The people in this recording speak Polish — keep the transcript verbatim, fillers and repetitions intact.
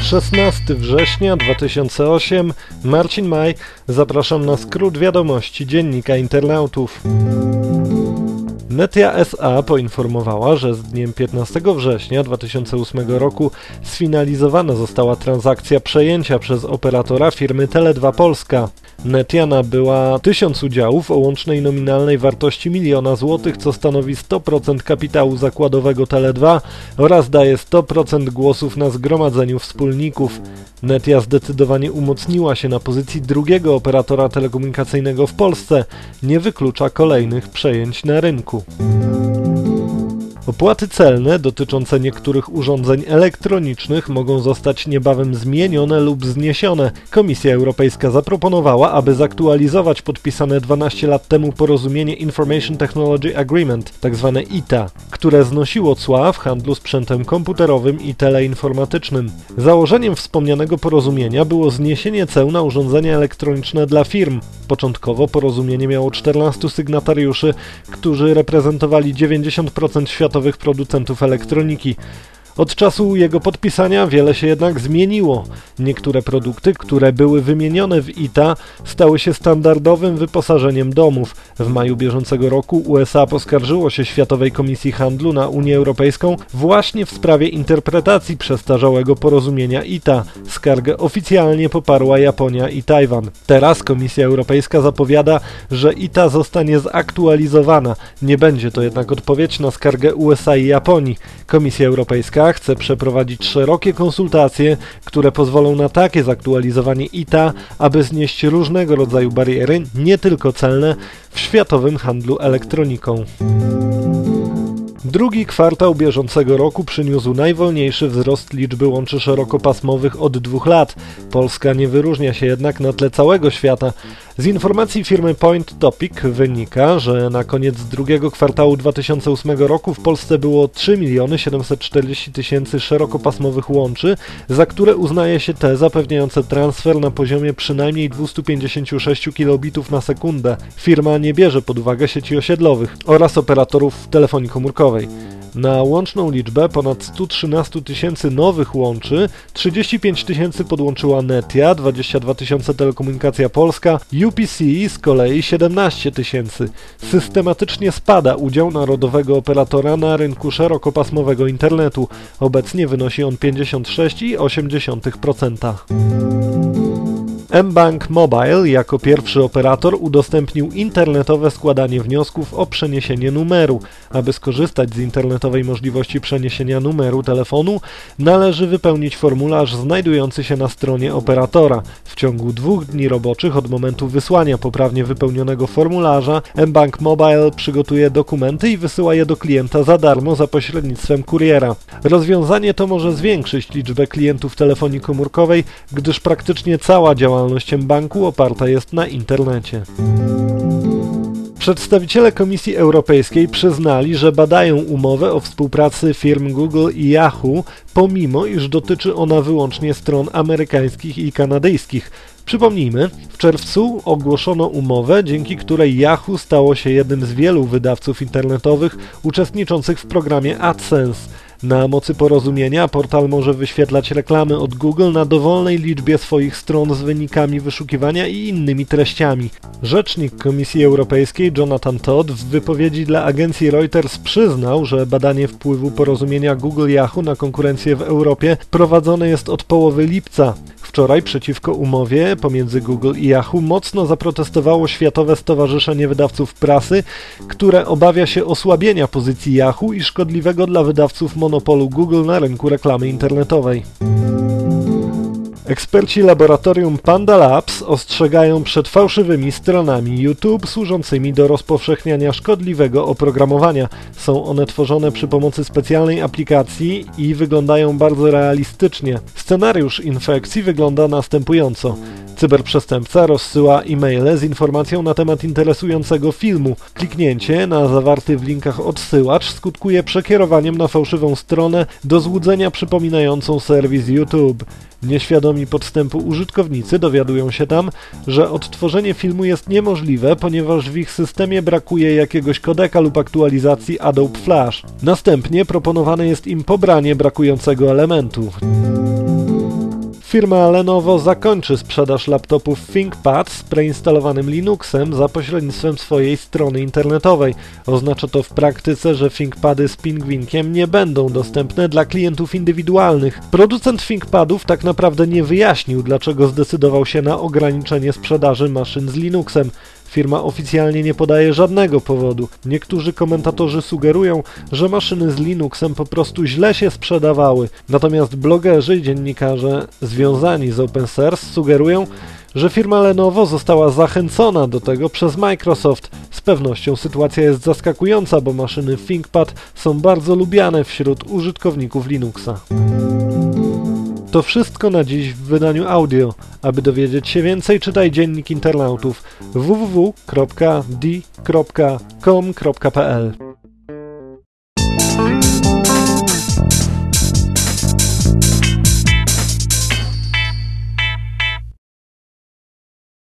szesnastego września dwa tysiące ósmego, Marcin Maj, zapraszam na skrót wiadomości Dziennika Internautów. Netia S A poinformowała, że z dniem piętnastego września dwa tysiące ósmego roku sfinalizowana została transakcja przejęcia przez operatora firmy Tele dwa Polska. Netia nabyła tysiąc udziałów o łącznej nominalnej wartości miliona złotych, co stanowi sto procent kapitału zakładowego Tele dwa oraz daje sto procent głosów na zgromadzeniu wspólników. Netia zdecydowanie umocniła się na pozycji drugiego operatora telekomunikacyjnego w Polsce, nie wyklucza kolejnych przejęć na rynku. Opłaty celne dotyczące niektórych urządzeń elektronicznych mogą zostać niebawem zmienione lub zniesione. Komisja Europejska zaproponowała, aby zaktualizować podpisane dwanaście lat temu porozumienie Information Technology Agreement, tzw. I T A, które znosiło cła w handlu sprzętem komputerowym i teleinformatycznym. Założeniem wspomnianego porozumienia było zniesienie ceł na urządzenia elektroniczne dla firm. Początkowo porozumienie miało czternastu sygnatariuszy, którzy reprezentowali dziewięćdziesiąt procent światowych producentów elektroniki. Od czasu jego podpisania wiele się jednak zmieniło. Niektóre produkty, które były wymienione w I T A, stały się standardowym wyposażeniem domów. W maju bieżącego roku U S A poskarżyło się Światowej Komisji Handlu na Unię Europejską właśnie w sprawie interpretacji przestarzałego porozumienia I T A. Skargę oficjalnie poparła Japonia i Tajwan. Teraz Komisja Europejska zapowiada, że I T A zostanie zaktualizowana. Nie będzie to jednak odpowiedź na skargę U S A i Japonii. Komisja Europejska chce przeprowadzić szerokie konsultacje, które pozwolą na takie zaktualizowanie I T A, aby znieść różnego rodzaju bariery, nie tylko celne, w światowym handlu elektroniką. Drugi kwartał bieżącego roku przyniósł najwolniejszy wzrost liczby łączy szerokopasmowych od dwóch lat. Polska nie wyróżnia się jednak na tle całego świata. Z informacji firmy Point Topic wynika, że na koniec drugiego kwartału dwa tysiące ósmego roku w Polsce było trzy miliony siedemset czterdzieści tysięcy szerokopasmowych łączy, za które uznaje się te zapewniające transfer na poziomie przynajmniej dwieście pięćdziesiąt sześć kilobitów na sekundę. Firma nie bierze pod uwagę sieci osiedlowych oraz operatorów telefonii komórkowej. Na łączną liczbę ponad sto trzynaście tysięcy nowych łączy, trzydzieści pięć tysięcy podłączyła Netia, dwadzieścia dwa tysiące Telekomunikacja Polska, U P C z kolei siedemnaście tysięcy. Systematycznie spada udział narodowego operatora na rynku szerokopasmowego internetu. Obecnie wynosi on pięćdziesiąt sześć przecinek osiem procent. mBank Mobile jako pierwszy operator udostępnił internetowe składanie wniosków o przeniesienie numeru. Aby skorzystać z internetowej możliwości przeniesienia numeru telefonu, należy wypełnić formularz znajdujący się na stronie operatora. W ciągu dwóch dni roboczych od momentu wysłania poprawnie wypełnionego formularza mBank Mobile przygotuje dokumenty i wysyła je do klienta za darmo za pośrednictwem kuriera. Rozwiązanie to może zwiększyć liczbę klientów telefonii komórkowej, gdyż praktycznie cała działalność banku oparta jest na internecie. Przedstawiciele Komisji Europejskiej przyznali, że badają umowę o współpracy firm Google i Yahoo, pomimo iż dotyczy ona wyłącznie stron amerykańskich i kanadyjskich. Przypomnijmy, w czerwcu ogłoszono umowę, dzięki której Yahoo stało się jednym z wielu wydawców internetowych uczestniczących w programie AdSense. Na mocy porozumienia portal może wyświetlać reklamy od Google na dowolnej liczbie swoich stron z wynikami wyszukiwania i innymi treściami. Rzecznik Komisji Europejskiej Jonathan Todd w wypowiedzi dla agencji Reuters przyznał, że badanie wpływu porozumienia Google-Yahoo na konkurencję w Europie prowadzone jest od połowy lipca. Wczoraj przeciwko umowie pomiędzy Google i Yahoo mocno zaprotestowało Światowe Stowarzyszenie Wydawców Prasy, które obawia się osłabienia pozycji Yahoo i szkodliwego dla wydawców monopolu Google na rynku reklamy internetowej. Eksperci laboratorium Panda Labs ostrzegają przed fałszywymi stronami YouTube służącymi do rozpowszechniania szkodliwego oprogramowania. Są one tworzone przy pomocy specjalnej aplikacji i wyglądają bardzo realistycznie. Scenariusz infekcji wygląda następująco. Cyberprzestępca rozsyła e-maile z informacją na temat interesującego filmu. Kliknięcie na zawarty w linkach odsyłacz skutkuje przekierowaniem na fałszywą stronę do złudzenia przypominającą serwis YouTube. Nieświadomi podstępu użytkownicy dowiadują się tam, że odtworzenie filmu jest niemożliwe, ponieważ w ich systemie brakuje jakiegoś kodeka lub aktualizacji Adobe Flash. Następnie proponowane jest im pobranie brakującego elementu. Firma Lenovo zakończy sprzedaż laptopów ThinkPad z preinstalowanym Linuxem za pośrednictwem swojej strony internetowej. Oznacza to w praktyce, że ThinkPady z pingwinkiem nie będą dostępne dla klientów indywidualnych. Producent ThinkPadów tak naprawdę nie wyjaśnił, dlaczego zdecydował się na ograniczenie sprzedaży maszyn z Linuxem. Firma oficjalnie nie podaje żadnego powodu. Niektórzy komentatorzy sugerują, że maszyny z Linuxem po prostu źle się sprzedawały. Natomiast blogerzy i dziennikarze związani z open source sugerują, że firma Lenovo została zachęcona do tego przez Microsoft. Z pewnością sytuacja jest zaskakująca, bo maszyny ThinkPad są bardzo lubiane wśród użytkowników Linuxa. To wszystko na dziś w wydaniu audio. Aby dowiedzieć się więcej, czytaj Dziennik Internautów w w w kropka d kropka com kropka p l.